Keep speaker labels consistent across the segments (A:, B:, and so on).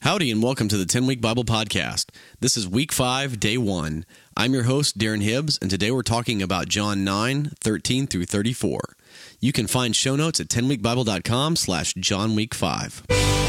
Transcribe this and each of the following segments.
A: Howdy and welcome to the 10-Week Bible Podcast. This is Week 5, Day 1. I'm your host, Darren Hibbs, and today we're talking about John 9, 13 through 34. You can find show notes at 10weekbible.com/JohnWeek5.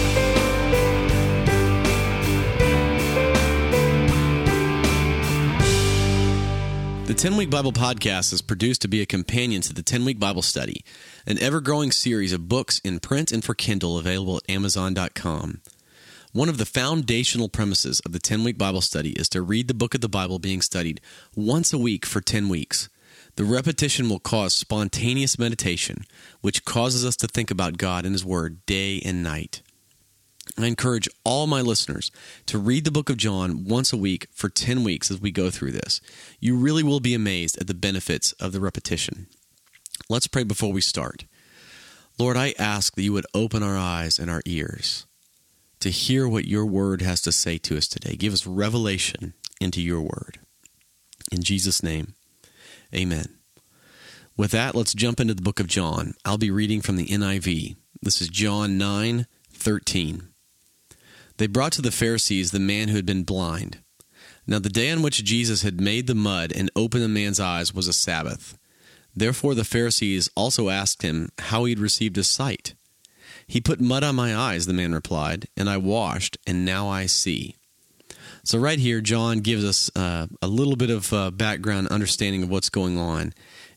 A: The 10-Week Bible Podcast is produced to be a companion to the 10-Week Bible Study, an ever-growing series of books in print and for Kindle available at Amazon.com. One of the foundational premises of the 10-Week Bible Study is to read the book of the Bible being studied once a week for 10 weeks. The repetition will cause spontaneous meditation, which causes us to think about God and His Word day and night. I encourage all my listeners to read the book of John once a week for 10 weeks as we go through this. You really will be amazed at the benefits of the repetition. Let's pray before we start. Lord, I ask that you would open our eyes and our ears to hear what your word has to say to us today. Give us revelation into your word. In Jesus' name, amen. With that, let's jump into the book of John. I'll be reading from the NIV. This is John 9, 13. They brought to the Pharisees the man who had been blind. Now the day on which Jesus had made the mud and opened the man's eyes was a Sabbath. Therefore the Pharisees also asked him how he had received his sight. He put mud on my eyes, the man replied, and I washed, and now I see. So right here, John gives us a little bit of background understanding of what's going on.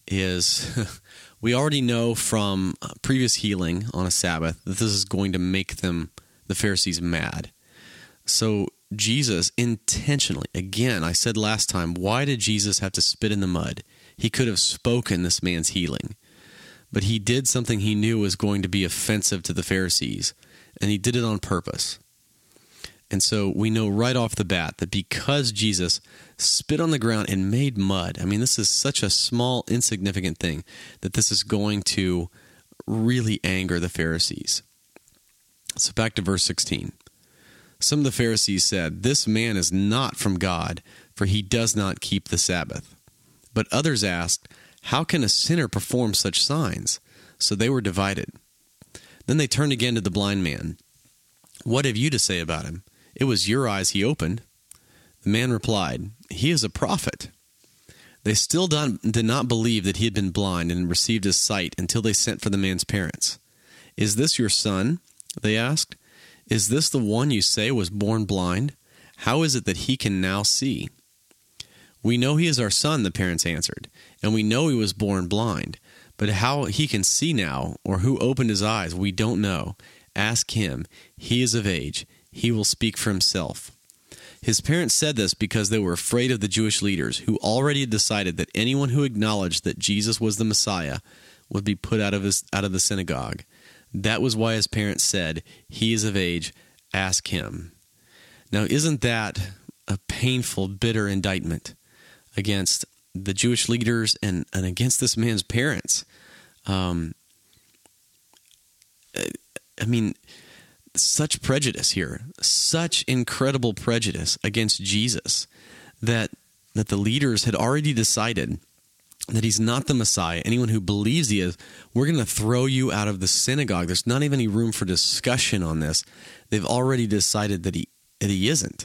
A: Is we already know from previous healing on a Sabbath that this is going to make the Pharisees, mad. So Jesus intentionally, again, I said last time, why did Jesus have to spit in the mud? He could have spoken this man's healing. But he did something he knew was going to be offensive to the Pharisees, and he did it on purpose. And so we know right off the bat that because Jesus spit on the ground and made mud, I mean, this is such a small, insignificant thing, that this is going to really anger the Pharisees. So back to verse 16. Some of the Pharisees said, "This man is not from God, for he does not keep the Sabbath." But others asked, "How can a sinner perform such signs?" So they were divided. Then they turned again to the blind man. "What have you to say about him? It was your eyes he opened." The man replied, "He is a prophet." They still did not believe that he had been blind and received his sight until they sent for the man's parents. "Is this your son?" they asked. "Is this the one you say was born blind? How is it that he can now see?" "We know he is our son," the parents answered, "and we know he was born blind. But how he can see now, or who opened his eyes, we don't know. Ask him. He is of age. He will speak for himself." His parents said this because they were afraid of the Jewish leaders, who already had decided that anyone who acknowledged that Jesus was the Messiah would be put out of the synagogue. That was why his parents said, "He is of age. Ask him." Now, isn't that a painful, bitter indictment against the Jewish leaders and against this man's parents? I mean, such prejudice here, such incredible prejudice against Jesus that the leaders had already decided that he's not the Messiah. Anyone who believes he is, we're going to throw you out of the synagogue. There's not even any room for discussion on this. They've already decided that he isn't.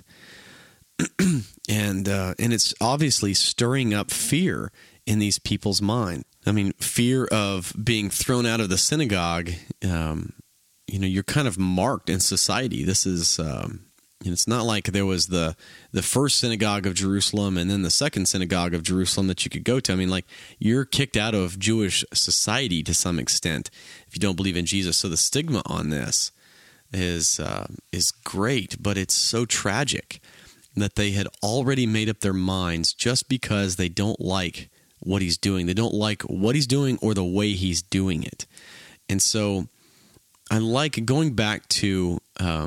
A: And it's obviously stirring up fear in these people's mind. I mean, fear of being thrown out of the synagogue. You're kind of marked in society. This is, it's not like there was the first synagogue of Jerusalem and then the second synagogue of Jerusalem that you could go to. I mean, like, you're kicked out of Jewish society to some extent if you don't believe in Jesus. So the stigma on this is great, but it's so tragic that they had already made up their minds just because they don't like what he's doing. They don't like what he's doing or the way he's doing it. And so I like going back to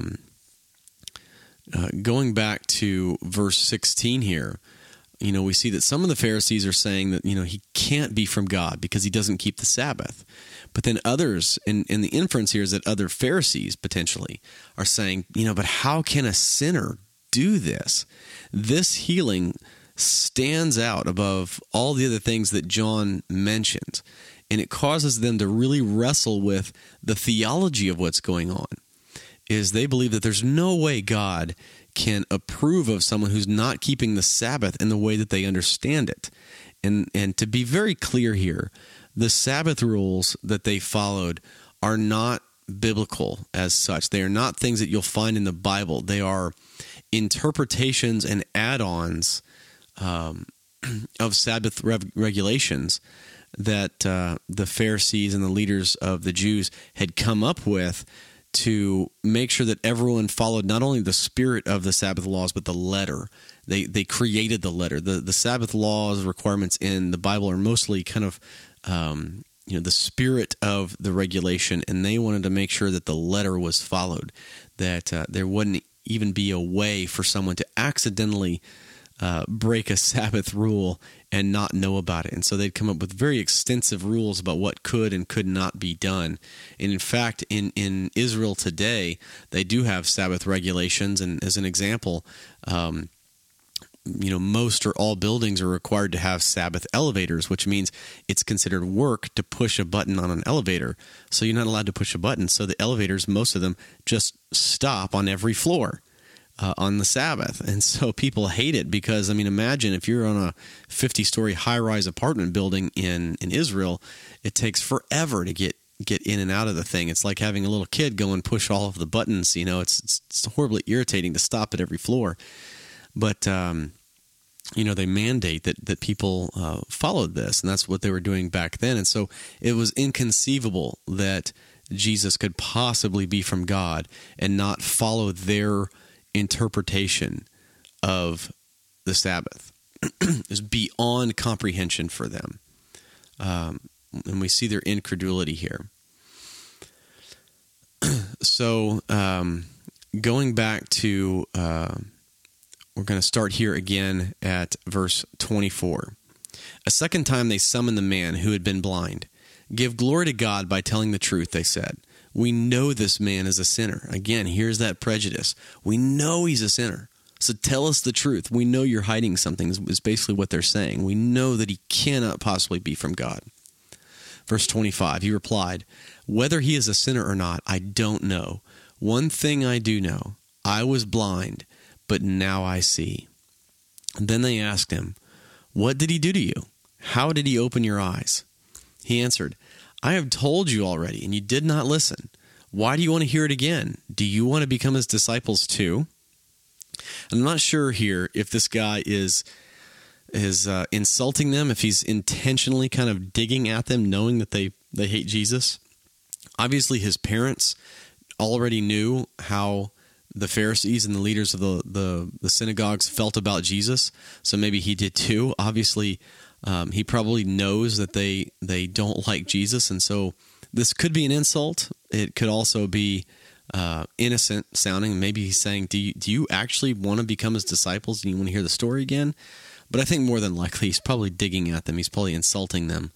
A: verse 16 here. We see that some of the Pharisees are saying that, he can't be from God because he doesn't keep the Sabbath. But then others, and the inference here is that other Pharisees potentially are saying, but how can a sinner do this? This healing stands out above all the other things that John mentioned, and it causes them to really wrestle with the theology of what's going on. is they believe that there's no way God can approve of someone who's not keeping the Sabbath in the way that they understand it. And to be very clear here, the Sabbath rules that they followed are not biblical as such. They are not things that you'll find in the Bible. They are interpretations and add-ons of Sabbath regulations that the Pharisees and the leaders of the Jews had come up with to make sure that everyone followed not only the spirit of the Sabbath laws, but the letter. They created the letter. The Sabbath laws requirements in the Bible are mostly kind of the spirit of the regulation, and they wanted to make sure that the letter was followed, that there wouldn't even be a way for someone to accidentally break a Sabbath rule and not know about it. And so they'd come up with very extensive rules about what could and could not be done. And in fact, in Israel today, they do have Sabbath regulations. And as an example, most or all buildings are required to have Sabbath elevators, which means it's considered work to push a button on an elevator. So you're not allowed to push a button. So the elevators, most of them, just stop on every floor on the Sabbath. And so people hate it because, imagine if you're on a 50-story high-rise apartment building in Israel, it takes forever to get in and out of the thing. It's like having a little kid go and push all of the buttons. It's horribly irritating to stop at every floor. But they mandate that people followed this, and that's what they were doing back then. And so it was inconceivable that Jesus could possibly be from God and not follow their interpretation of the Sabbath. Is beyond comprehension for them. And we see their incredulity here. So going back to... we're going to start here again at verse 24. A second time they summoned the man who had been blind. Give glory to God by telling the truth, they said. We know this man is a sinner. Again, here's that prejudice. We know he's a sinner. So tell us the truth. We know you're hiding something, is basically what they're saying. We know that he cannot possibly be from God. Verse 25, he replied, whether he is a sinner or not, I don't know. One thing I do know, I was blind, but now I see. And then they asked him, what did he do to you? How did he open your eyes? He answered, I have told you already, and you did not listen. Why do you want to hear it again? Do you want to become his disciples too? I'm not sure here if this guy is insulting them, if he's intentionally kind of digging at them, knowing that they hate Jesus. Obviously, his parents already knew how the Pharisees and the leaders of the synagogues felt about Jesus, so maybe he did too. Obviously, he probably knows that they don't like Jesus, and so this could be an insult. It could also be innocent sounding. Maybe he's saying, do you actually want to become his disciples? Do you want to hear the story again? But I think more than likely he's probably digging at them. He's probably insulting them,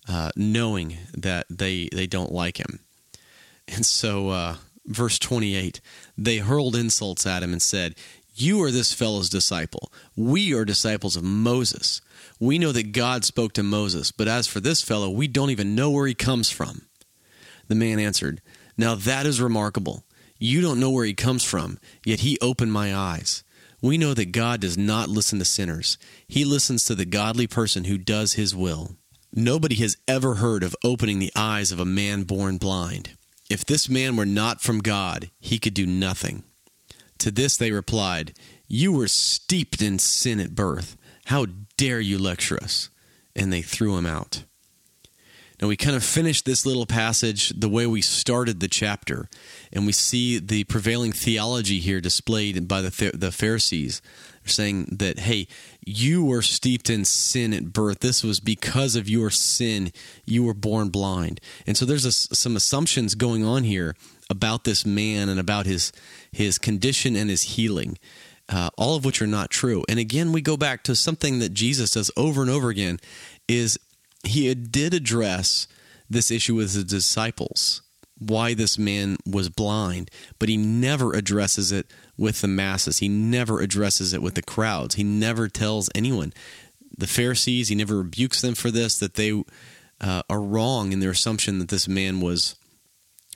A: knowing that they don't like him. And so verse 28, they hurled insults at him and said, you are this fellow's disciple. We are disciples of Moses. We know that God spoke to Moses, but as for this fellow, we don't even know where he comes from. The man answered, now that is remarkable. You don't know where he comes from, yet he opened my eyes. We know that God does not listen to sinners. He listens to the godly person who does his will. Nobody has ever heard of opening the eyes of a man born blind. If this man were not from God, he could do nothing. To this they replied, you were steeped in sin at birth. How dare you lecture us? And they threw him out. Now we kind of finished this little passage the way we started the chapter, and we see the prevailing theology here displayed by the Pharisees. They're saying that, hey, you were steeped in sin at birth. This was because of your sin. You were born blind. And so there's some assumptions going on here about this man and about his condition and his healing, all of which are not true. And again, we go back to something that Jesus does over and over again, is he did address this issue with his disciples, why this man was blind, but he never addresses it with the masses. He never addresses it with the crowds. He never tells anyone. The Pharisees, he never rebukes them for this, that they are wrong in their assumption that this man was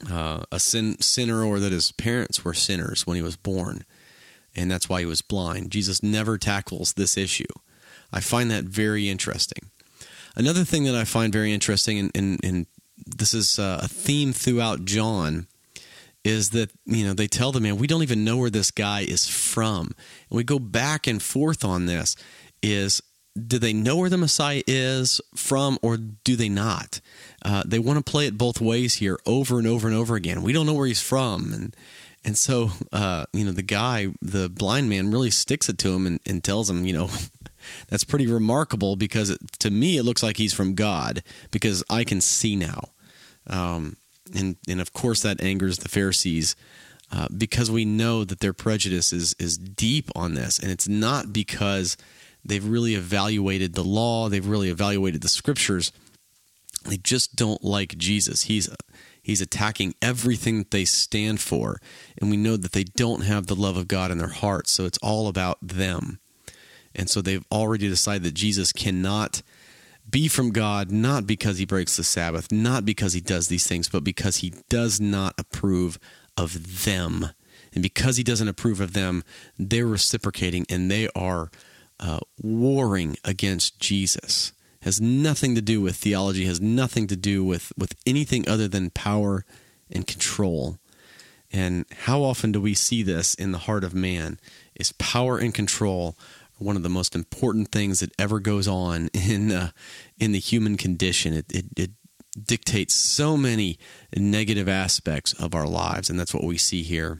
A: a sinner, or that his parents were sinners when he was born, and that's why he was blind. Jesus never tackles this issue. I find that very interesting. Another thing that I find very interesting, and this is a theme throughout John, is that, they tell the man, we don't even know where this guy is from. And we go back and forth on this. Do they know where the Messiah is from, or do they not? They want to play it both ways here over and over and over again. We don't know where he's from. And so, the guy, the blind man, really sticks it to him and tells him, that's pretty remarkable, because to me it looks like he's from God, because I can see now. And of course that angers the Pharisees, because we know that their prejudice is deep on this, and it's not because they've really evaluated the law, they've really evaluated the scriptures. They just don't like Jesus. He's attacking everything that they stand for, and we know that they don't have the love of God in their hearts, so it's all about them. And so they've already decided that Jesus cannot be from God, not because he breaks the Sabbath, not because he does these things, but because he does not approve of them. And because he doesn't approve of them, they're reciprocating, and they are warring against Jesus. Has nothing to do with theology, has nothing to do with anything other than power and control. And how often do we see this in the heart of man? Is power and control one of the most important things that ever goes on in the human condition. It dictates so many negative aspects of our lives, and that's what we see here.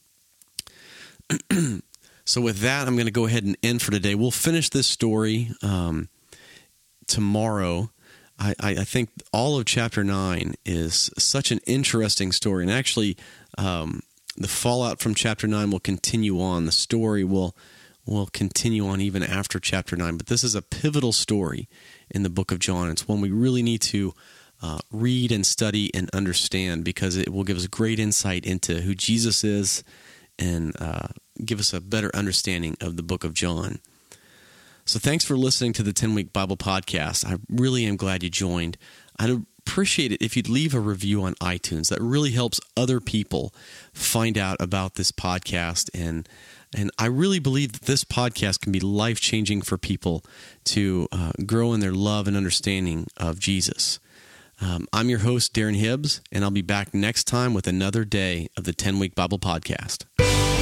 A: So with that, I'm going to go ahead and end for today. We'll finish this story tomorrow. I think all of chapter 9 is such an interesting story, and actually the fallout from chapter 9 will continue on. The story will continue on even after chapter 9, but this is a pivotal story in the book of John. It's one we really need to read and study and understand, because it will give us great insight into who Jesus is and give us a better understanding of the book of John. So thanks for listening to the 10-Week Bible Podcast. I really am glad you joined. I'd appreciate it if you'd leave a review on iTunes. That really helps other people find out about this podcast, and I really believe that this podcast can be life-changing for people to grow in their love and understanding of Jesus. I'm your host, Darren Hibbs, and I'll be back next time with another day of the 10-Week Bible Podcast.